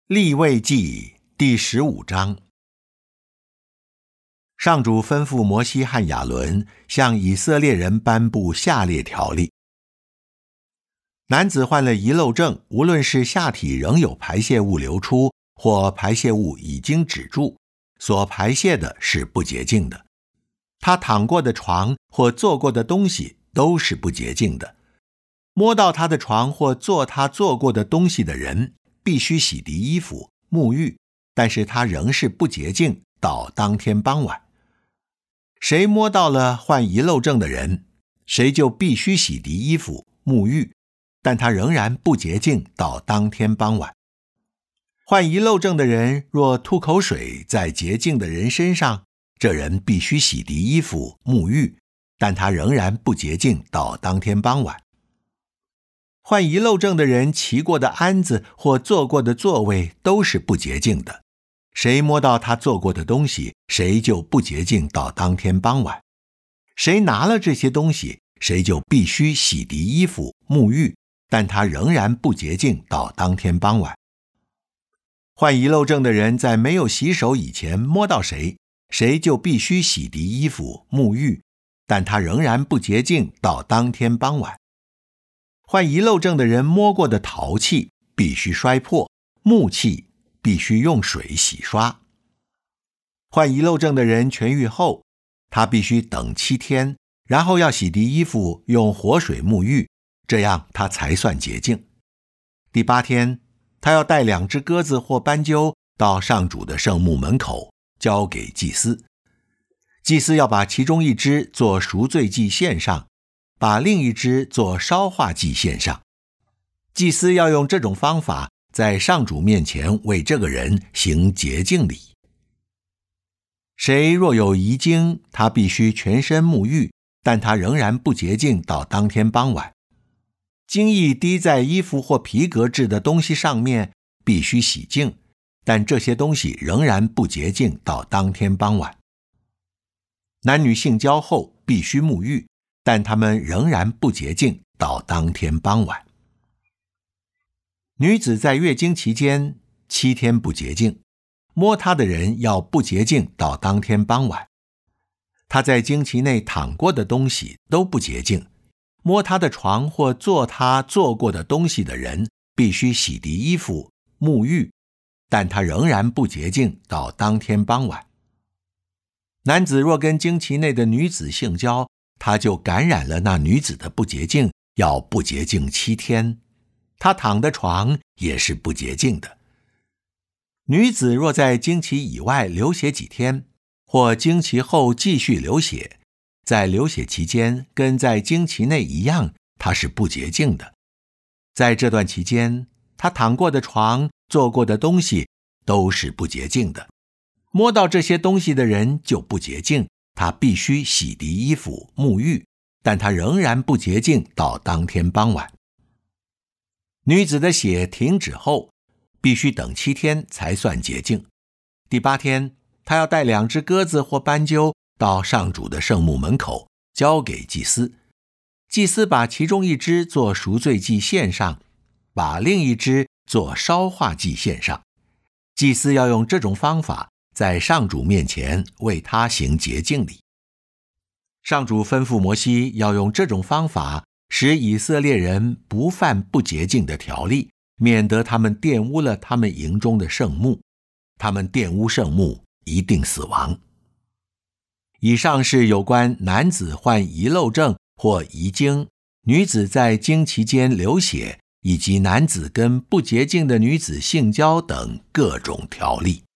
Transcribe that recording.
利未记第15章。上主吩咐摩西和亚伦向以色列人颁布下列条例：男子患了遗漏症，无论是下体仍有排泄物流出，或排泄物已经止住，所排泄的是不洁净的。他躺过的床或坐过的东西都是不洁净的。摸到他的床或坐他坐过的东西的人，必须洗涤衣服，沐浴，但是他仍是不洁净，到当天傍晚。谁摸到了患遗漏症的人，谁就必须洗涤衣服，沐浴，但他仍然不洁净，到当天傍晚。患遗漏症的人若吐口水在洁净的人身上，这人必须洗涤衣服，沐浴，但他仍然不洁净，到当天傍晚。患遗漏症的人骑过的鞍子或坐过的座位都是不洁净的，谁摸到他坐过的东西，谁就不洁净，到当天傍晚。谁拿了这些东西，谁就必须洗涤衣服，沐浴，但他仍然不洁净，到当天傍晚。患遗漏症的人在没有洗手以前摸到谁，谁就必须洗涤衣服，沐浴，但他仍然不洁净，到当天傍晚。患遗漏症的人摸过的陶器必须摔破，木器必须用水洗刷。患遗漏症的人痊愈后，他必须等7天，然后要洗涤衣服，用活水沐浴，这样他才算洁净。第8天，他要带2只鸽子或斑鸠到上主的圣幕门口，交给祭司。祭司要把其中1只做赎罪祭献上，把另1只做烧化祭献上。祭司要用这种方法在上主面前为这个人行洁净礼。谁若有遗精，他必须全身沐浴，但他仍然不洁净，到当天傍晚。精液滴在衣服或皮革制的东西上面，必须洗净，但这些东西仍然不洁净，到当天傍晚。男女性交后必须沐浴，但他们仍然不洁净，到当天傍晚。女子在月经期间7天不洁净，摸她的人要不洁净，到当天傍晚。她在经期内躺过的东西都不洁净，摸她的床或坐她坐过的东西的人必须洗涤衣服，沐浴，但她仍然不洁净，到当天傍晚。男子若跟经期内的女子性交，他就感染了那女子的不洁净，要不洁净7天，他躺的床也是不洁净的。女子若在经期以外流血几天，或经期后继续流血，在流血期间跟在经期内一样，她是不洁净的。在这段期间，她躺过的床、坐过的东西都是不洁净的。摸到这些东西的人就不洁净，他必须洗涤衣服，沐浴，但他仍然不洁净，到当天傍晚。女子的血停止后，必须等7天才算洁净。第8天，她要带2只鸽子或斑鸠到上主的圣幕门口，交给祭司。祭司把其中1只做赎罪祭献上，把另1只做烧化祭献上。祭司要用这种方法在上主面前为他行洁净礼。上主吩咐摩西要用这种方法使以色列人不犯不洁净的条例，免得他们玷污了他们营中的圣幕。他们玷污圣幕，一定死亡。以上是有关男子患遗漏症或遗精，女子在经期间流血，以及男子跟不洁净的女子性交等各种条例。